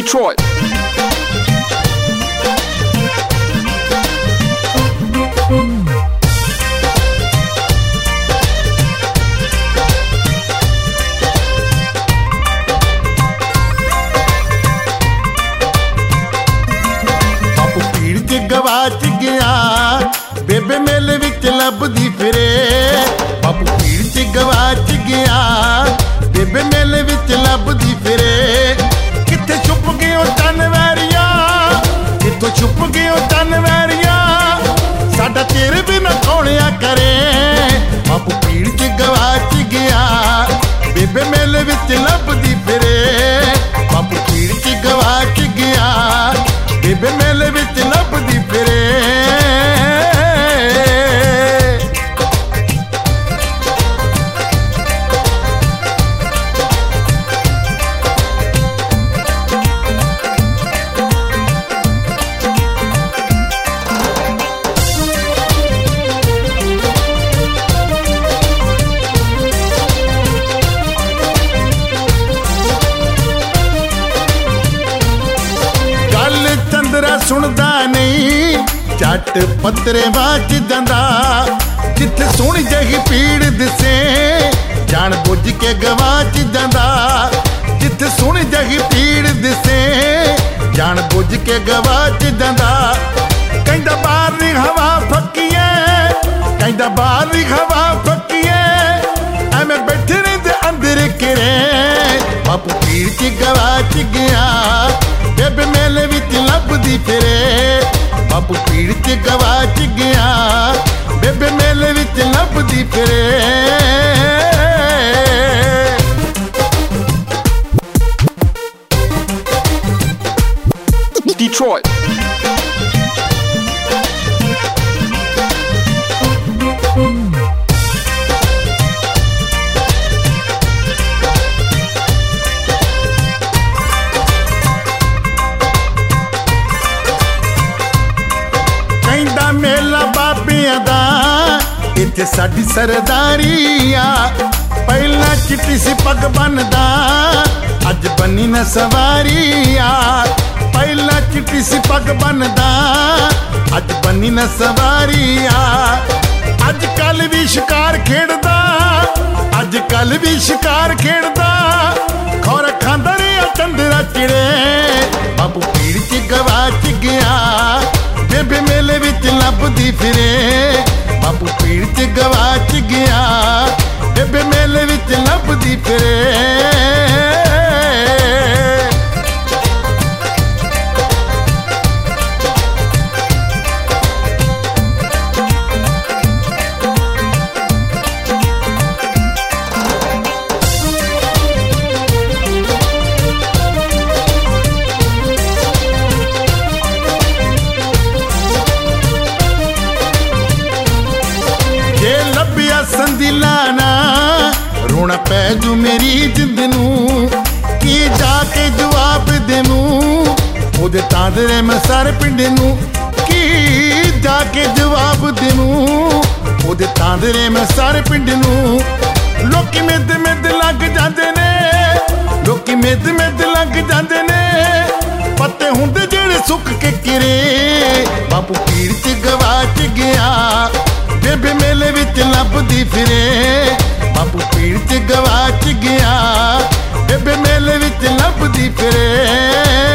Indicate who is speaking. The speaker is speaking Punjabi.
Speaker 1: Detroit.
Speaker 2: ਬਾਪੂ ਭੀੜ 'ਚ ਗਵਾਚ ਗਿਆ, ਬੇਬੇ ਮੇਲੇ ਵਿੱਚ ਲੱਭਦੀ ਫਿਰੇ। ਬਾਪੂ ਭੀੜ 'ਚ ਗਵਾਚ ਗਿਆ, ਬੇਬੇ ਮੇਲੇ ਵਿੱਚ ਲੱਭਦੀ ਫਿਰੇ। ਕਿੱਥੇ ਛੁਪ ਗਏ ਉਹ ਤਨ ਵੈਰੀਆ, ਕਿੱਥੋਂ ਛੁਪ ਗਏ ਉਹ ਤਨ ਵੈਰੀਆ, ਸਾਡਾ ਤੇਰੇ ਬਿਨਾਂ ਕੌਣਿਆ ਕਰੇ। ਬਾਪੂ ਭੀੜ 'ਚ ਗਵਾਚ ਗਿਆ, ਬੇਬੇ ਮੇਲੇ ਵਿੱਚ ਲੱਭਦੀ ਫਿਰੇ। ਬਾਪੂ ਭੀੜ 'ਚ ਗਵਾਚ ਗਿਆ, ਬੇਬੇ ਮੇਲੇ ਵਿੱਚ ਲੱਭਦੀ ਫਿਰੇ। ਸੁਣਦਾ ਨਹੀਂ ਝੱਟ ਪੱਤਰੇ ਵਾਚ ਜਾਂਦਾ, ਜਿੱਥੇ ਸੋਹਣੀ ਜਿਹੀ ਭੀੜ ਦਿਸੇ ਜਾਣ ਬੁੱਝ ਕੇ ਗਵਾਚ ਜਾਂਦਾ। ਜਿੱਥੇ ਸੋਹਣੀ ਜਿਹੀ ਭੀੜ ਦਿਸੇ ਜਾਣ ਬੁੱਝ ਕੇ ਗਵਾਚ ਜਾਂਦਾ। ਕਹਿੰਦਾ ਬਾਹਰ ਦੀ ਹਵਾ ਫੱਕੀਏ, ਕਹਿੰਦਾ ਬਾਹਰ ਦੀ ਹਵਾ ਫੱਕੀਏ, ਐਵੇਂ ਬੈਠੇ ਰਹਿੰਦੇ ਅੰਦਰ ਕਿਰੇ। ਬਾਪੂ ਭੀੜ 'ਚ ਗਵਾਚ ਗਿਆ, ਬੇਬੇ ਮੇਲੇ ਵਿੱਚ ਲੱਭਦੀ ਫਿਰੇ। ਬਾਪੂ ਭੀੜ 'ਚ ਗਵਾਚ ਗਿਆ, ਬੇਬੇ ਮੇਲੇ ਵਿੱਚ ਲੱਭਦੀ ਫਿਰੇ।
Speaker 1: Detroit.
Speaker 2: ਕਹਿੰਦਾ ਮੇਲਾ ਬਾਬਿਆਂ ਦਾ ਇੱਥੇ ਸਾਡੀ ਸਰਦਾਰੀ ਆ। ਪਹਿਲਾਂ ਚਿੱਟੀ ਸੀ ਪੱਗ ਬੰਨਦਾ, ਅੱਜ ਬੰਨੀ ਨਾ ਸਵਾਰੀ ਆ। ਪਹਿਲਾਂ ਚਿੱਟੀ ਸੀ ਪੱਗ ਬੰਨਦਾ, ਅੱਜ ਬੰਨੀ ਨਾ ਸਵਾਰੀ ਆ। ਅੱਜ ਕੱਲ ਵੀ ਸ਼ਿਕਾਰ ਖੇਡਦਾ, ਅੱਜ ਕੱਲ ਵੀ ਸ਼ਿਕਾਰ ਖੇਡਦਾ, ਖੌਰਾ ਖਾਂਦਾ ਰਿਹਾ ਚੰਦਰਾ ਚਿੜੇ। ਬਾਪੂ ਭੀੜ 'ਚ ਗਵਾਚ ਗਿਆ, ਬੇਬੇ ਮੇਲੇ ਵਿੱਚ ਲੱਭਦੀ ਫਿਰੇ। ਬਾਪੂ ਭੀੜ 'ਚ ਗਵਾਚ ਗਿਆ, ਬੇਬੇ ਮੇਲੇ ਵਿੱਚ ਲੱਭਦੀ ਫਿਰੇ। ਜੇ ਲੱਭਿਆ ਸੰਦੀਲਾ ਨਾ ਰੋਣਾ ਪੈ ਜੂ ਮੇਰੀ ਜਿੰਦ ਨੂੰ। ਕੀ ਜਾ ਕੇ ਜਵਾਬ ਦੇਵਾਂ ਉਹਦੇ ਤਾਂਦਰੇ ਮੈਂ ਸਾਰੇ ਪਿੰਡ ਨੂੰ। ਕੀ ਜਾ ਕੇ ਜਵਾਬ ਦੇਵਾਂ ਉਹਦੇ ਤਾਂਦਰੇ ਮੈਂ ਸਾਰੇ ਪਿੰਡ ਨੂੰ। ਲੋਕੀ ਮਿੱਦ ਮਿੱਦ ਲੱਗ ਜਾਂਦੇ ਨੇ, ਲੋਕੀ ਮਿੱਦ ਮਿੱਦ ਲੱਗ ਜਾਂਦੇ ਨੇ, ਪੱਤੇ ਹੁੰਦੇ ਜਿਹੜੇ ਸੁੱਕ ਕੇ ਕਿਰੇ। ਬਾਪੂ ਭੀੜ 'ਚ ਗਵਾਚ ਗਿਆ, ਬੇਬੇ ਮੇਲੇ ਵਿੱਚ ਲੱਭਦੀ ਫਿਰੇ। ਬਾਪੂ ਭੀੜ 'ਚ ਗਵਾਚ ਗਿਆ, ਬੇਬੇ ਮੇਲੇ ਵਿੱਚ ਲੱਭਦੀ ਫਿਰੇ।